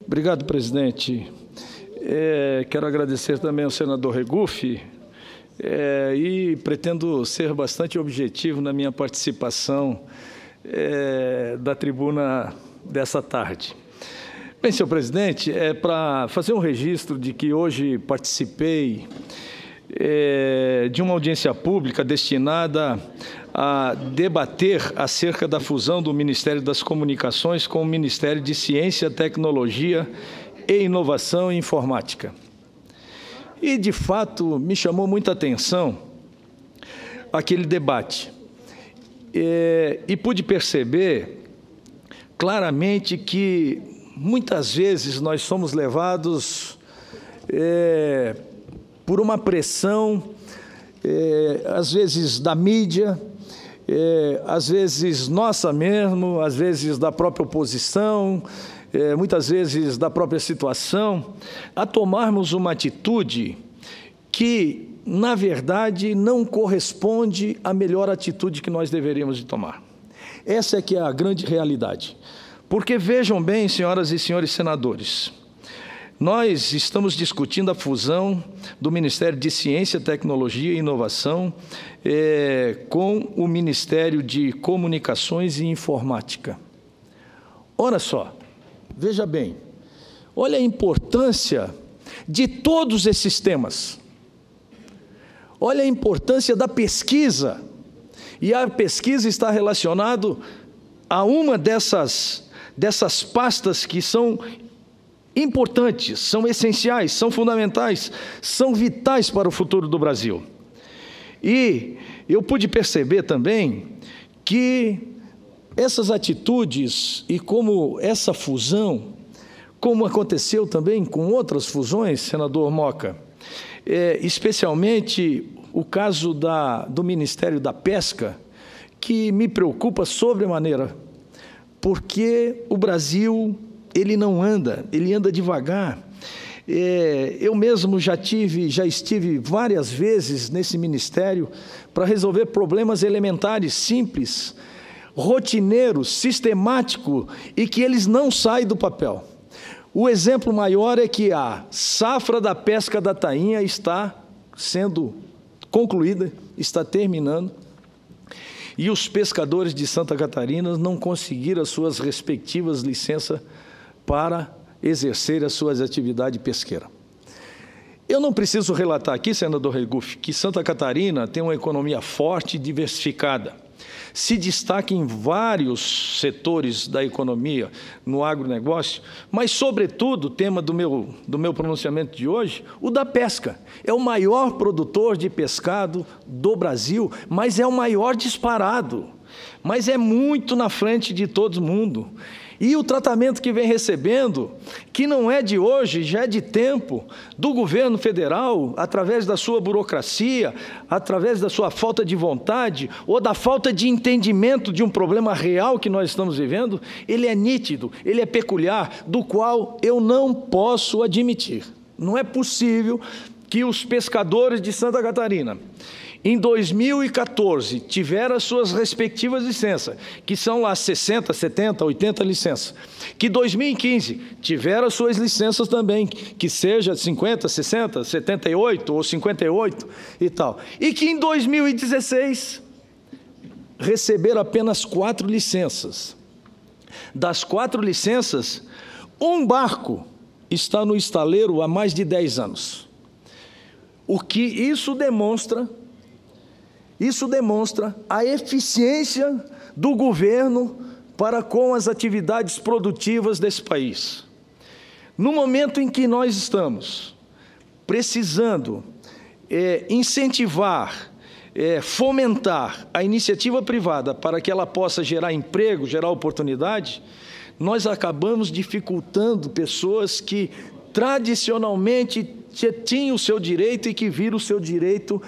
Obrigado, presidente. Quero agradecer também ao senador Regufe e pretendo ser bastante objetivo na minha participação da tribuna dessa tarde. Bem, senhor presidente, para fazer um registro de que hoje participei de uma audiência pública destinada a debater acerca da fusão do Ministério das Comunicações com o Ministério de Ciência, Tecnologia e Inovação e Informática. E, de fato, me chamou muita atenção aquele debate. E pude perceber claramente que, muitas vezes, nós somos levados por uma pressão, às vezes da mídia, às vezes nossa mesmo, às vezes da própria oposição, muitas vezes da própria situação, a tomarmos uma atitude que, na verdade, não corresponde à melhor atitude que nós deveríamos de tomar. Essa é que é a grande realidade. Porque, vejam bem, senhoras e senhores senadores, nós estamos discutindo a fusão do Ministério de Ciência, Tecnologia e Inovação com o Ministério de Comunicações e Informática. Ora só, veja bem, olha a importância de todos esses temas. Olha a importância da pesquisa. E a pesquisa está relacionada a uma dessas pastas que são importantes, são essenciais, são fundamentais, são vitais para o futuro do Brasil. E eu pude perceber também que essas atitudes e como essa fusão, como aconteceu também com outras fusões, senador Moca, especialmente o caso do Ministério da Pesca, que me preocupa sobremaneira, porque o Brasil ele não anda, ele anda devagar. Eu mesmo já estive várias vezes nesse ministério para resolver problemas elementares, simples, rotineiros, sistemáticos, e que eles não saem do papel. O exemplo maior é que a safra da pesca da tainha está sendo concluída, está terminando, e os pescadores de Santa Catarina não conseguiram as suas respectivas licenças para exercer as suas atividades pesqueiras. Eu não preciso relatar aqui, senador Regufe, que Santa Catarina tem uma economia forte e diversificada. Se destaca em vários setores da economia, no agronegócio, mas, sobretudo, o tema do meu pronunciamento de hoje, o da pesca. É o maior produtor de pescado do Brasil, mas é o maior disparado, mas é muito na frente de todo mundo. E o tratamento que vem recebendo, que não é de hoje, já é de tempo, do governo federal, através da sua burocracia, através da sua falta de vontade, ou da falta de entendimento de um problema real que nós estamos vivendo, ele é nítido, ele é peculiar, do qual eu não posso admitir. Não é possível que os pescadores de Santa Catarina, em 2014, tiveram as suas respectivas licenças, que são lá 60, 70, 80 licenças. Que em 2015 tiveram as suas licenças também, que seja 50, 60, 78 ou 58 e tal. E que em 2016 receberam apenas 4 licenças. Das 4 licenças, um barco está no estaleiro há mais de 10 anos. O que isso demonstra a eficiência do governo para com as atividades produtivas desse país. No momento em que nós estamos precisando incentivar, fomentar a iniciativa privada para que ela possa gerar emprego, gerar oportunidade, nós acabamos dificultando pessoas que tradicionalmente tinham o seu direito e que viram o seu direito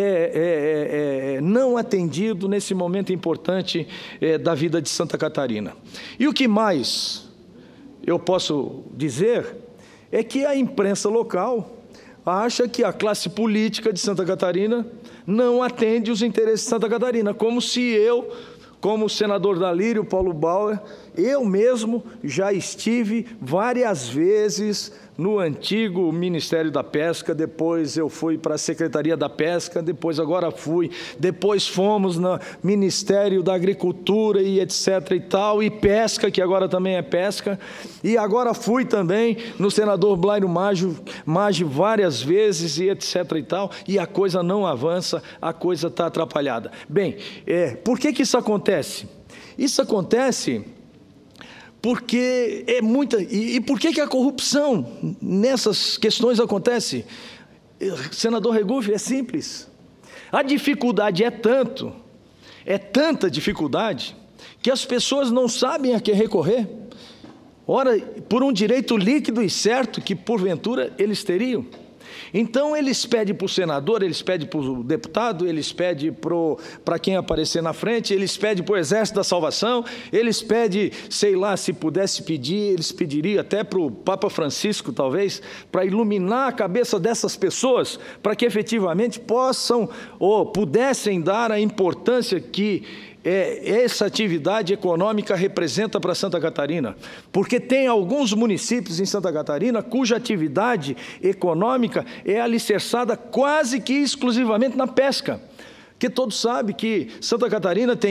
não atendido nesse momento importante da vida de Santa Catarina. E o que mais eu posso dizer é que a imprensa local acha que a classe política de Santa Catarina não atende os interesses de Santa Catarina, como se eu como o senador Dalírio, Paulo Bauer, eu mesmo já estive várias vezes no antigo Ministério da Pesca, depois eu fui para a Secretaria da Pesca, depois fomos no Ministério da Agricultura e etc. e tal, e Pesca, que agora também é Pesca, e agora fui também no senador Blairo Maggi várias vezes e etc. e tal, e a coisa não avança, a coisa está atrapalhada. Bem, por que isso acontece? Isso acontece porque é muita... E por que a corrupção nessas questões acontece? Senador Regufe, é simples. A dificuldade é tanta dificuldade, que as pessoas não sabem a que recorrer. Ora, por um direito líquido e certo que, porventura, eles teriam. Então, eles pedem para o senador, eles pedem para o deputado, eles pedem para quem aparecer na frente, eles pedem para o Exército da Salvação, eles pedem, sei lá, se pudesse pedir, eles pediriam até para o Papa Francisco, talvez, para iluminar a cabeça dessas pessoas, para que efetivamente possam ou pudessem dar a importância que essa atividade econômica representa para Santa Catarina, porque tem alguns municípios em Santa Catarina cuja atividade econômica é alicerçada quase que exclusivamente na pesca, que todos sabem que Santa Catarina tem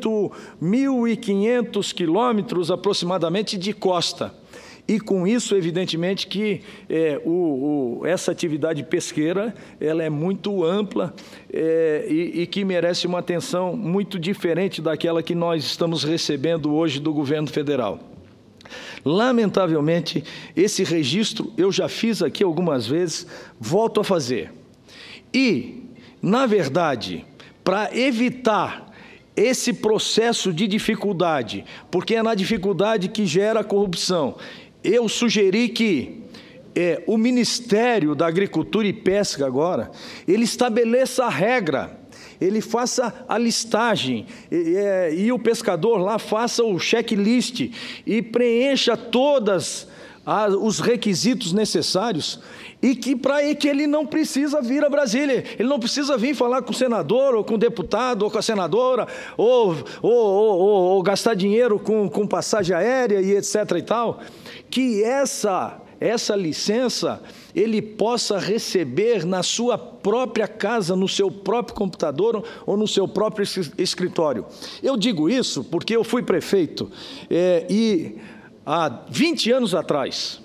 8.500 quilômetros aproximadamente de costa. E com isso, evidentemente, que essa atividade pesqueira ela é muito ampla e que merece uma atenção muito diferente daquela que nós estamos recebendo hoje do governo federal. Lamentavelmente, esse registro eu já fiz aqui algumas vezes, volto a fazer. E, na verdade, para evitar esse processo de dificuldade, porque é na dificuldade que gera a corrupção, eu sugeri que o Ministério da Agricultura e Pesca agora, ele estabeleça a regra, ele faça a listagem, e o pescador lá faça o checklist e preencha todos os requisitos necessários, e que ele não precisa vir a Brasília, ele não precisa vir falar com o senador, ou com o deputado, ou com a senadora, ou gastar dinheiro com passagem aérea e etc. e tal, que essa licença ele possa receber na sua própria casa, no seu próprio computador ou no seu próprio escritório. Eu digo isso porque eu fui prefeito e há 20 anos atrás,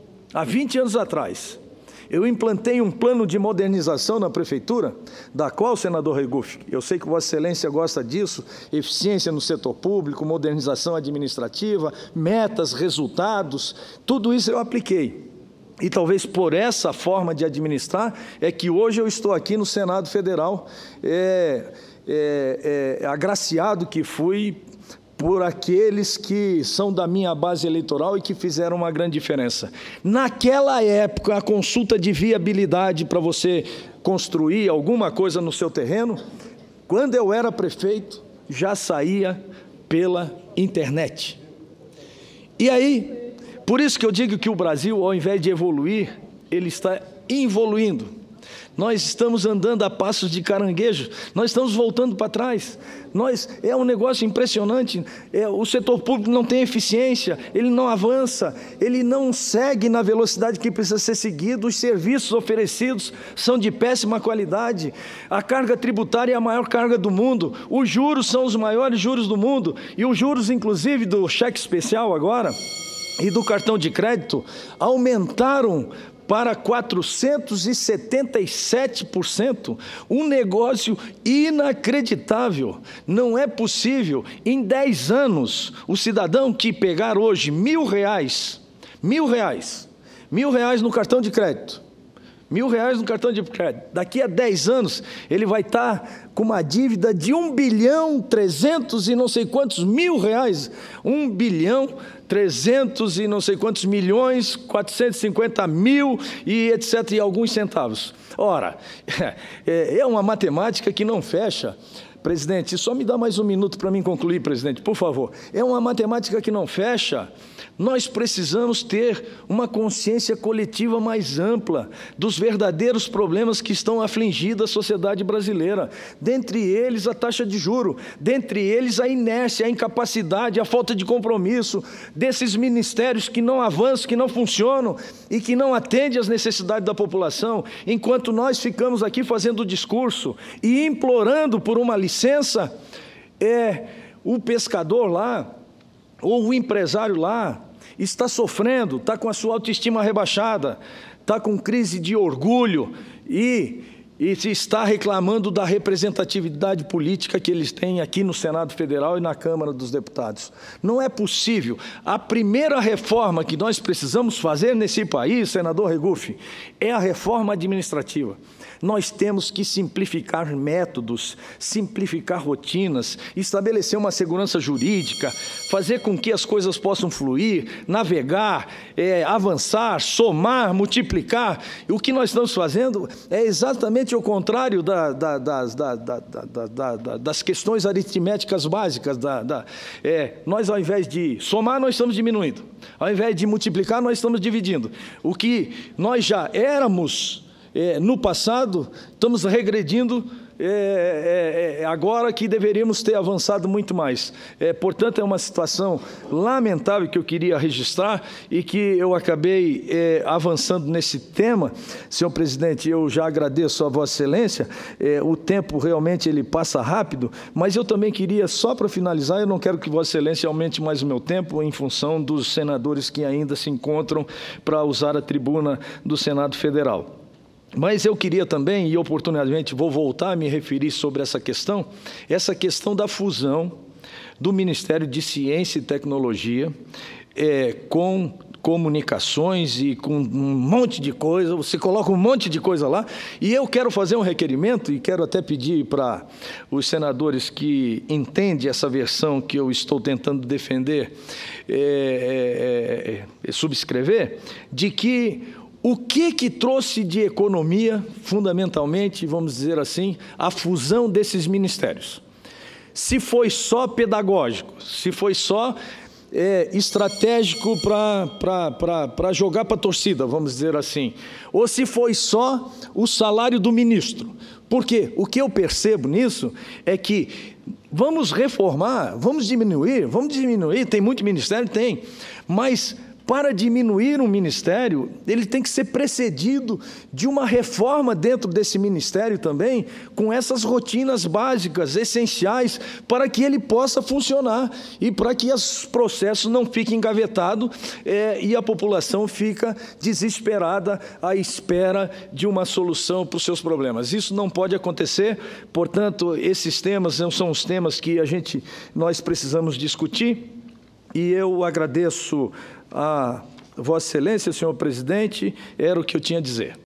eu implantei um plano de modernização na prefeitura, da qual, senador Regufe, eu sei que Vossa Excelência gosta disso, eficiência no setor público, modernização administrativa, metas, resultados, tudo isso eu apliquei. E talvez por essa forma de administrar é que hoje eu estou aqui no Senado Federal, agraciado que fui por aqueles que são da minha base eleitoral e que fizeram uma grande diferença. Naquela época, a consulta de viabilidade para você construir alguma coisa no seu terreno, quando eu era prefeito, já saía pela internet. E aí, por isso que eu digo que o Brasil, ao invés de evoluir, ele está involuindo. Nós estamos andando a passos de caranguejo, nós estamos voltando para trás. É um negócio impressionante, o setor público não tem eficiência, ele não avança, ele não segue na velocidade que precisa ser seguido, os serviços oferecidos são de péssima qualidade, a carga tributária é a maior carga do mundo, os juros são os maiores juros do mundo, e os juros, inclusive, do cheque especial agora, e do cartão de crédito, aumentaram para 477%, um negócio inacreditável. Não é possível, em 10 anos, o cidadão que pegar hoje R$ 1.000 no cartão de crédito, R$ 1.000 daqui a 10 anos, ele vai estar com uma dívida de 1.300 e não sei quantos mil reais, 1.300 e não sei quantos milhões, 450 mil e etc. e alguns centavos. Ora, é uma matemática que não fecha, Presidente, só me dá mais um minuto para mim concluir, presidente, por favor. É uma matemática que não fecha. Nós precisamos ter uma consciência coletiva mais ampla dos verdadeiros problemas que estão afligindo a sociedade brasileira. Dentre eles, a taxa de juro, dentre eles, a inércia, a incapacidade, a falta de compromisso desses ministérios que não avançam, que não funcionam e que não atendem às necessidades da população, enquanto nós ficamos aqui fazendo discurso e implorando por uma licença, o pescador lá, ou o empresário lá, está sofrendo, está com a sua autoestima rebaixada, está com crise de orgulho e está reclamando da representatividade política que eles têm aqui no Senado Federal e na Câmara dos Deputados. Não é possível. A primeira reforma que nós precisamos fazer nesse país, senador Regufe, é a reforma administrativa. Nós temos que simplificar métodos, simplificar rotinas, estabelecer uma segurança jurídica, fazer com que as coisas possam fluir, navegar, avançar, somar, multiplicar. E o que nós estamos fazendo é exatamente o contrário das questões aritméticas básicas. Nós, ao invés de somar, nós estamos diminuindo. Ao invés de multiplicar, nós estamos dividindo. O que nós já éramos no passado, estamos regredindo agora que deveríamos ter avançado muito mais. Portanto, é uma situação lamentável que eu queria registrar e que eu acabei avançando nesse tema. Senhor presidente, eu já agradeço a Vossa Excelência, o tempo realmente ele passa rápido, mas eu também queria, só para finalizar, eu não quero que Vossa Excelência aumente mais o meu tempo em função dos senadores que ainda se encontram para usar a tribuna do Senado Federal. Mas eu queria também, e oportunamente vou voltar a me referir sobre essa questão da fusão do Ministério de Ciência e Tecnologia com comunicações e com um monte de coisa, você coloca um monte de coisa lá, e eu quero fazer um requerimento, e quero até pedir para os senadores que entendem essa versão que eu estou tentando defender, subscrever, de que o que trouxe de economia, fundamentalmente, vamos dizer assim, a fusão desses ministérios? Se foi só pedagógico, se foi só estratégico para jogar para a torcida, vamos dizer assim, ou se foi só o salário do ministro. Porque o que eu percebo nisso é que vamos reformar, vamos diminuir, tem muito ministério? Tem, mas para diminuir um ministério, ele tem que ser precedido de uma reforma dentro desse ministério também, com essas rotinas básicas, essenciais, para que ele possa funcionar e para que os processos não fiquem engavetados e a população fica desesperada à espera de uma solução para os seus problemas. Isso não pode acontecer, portanto, esses temas são os temas que nós precisamos discutir, e eu agradeço a Vossa Excelência, senhor presidente, era o que eu tinha a dizer.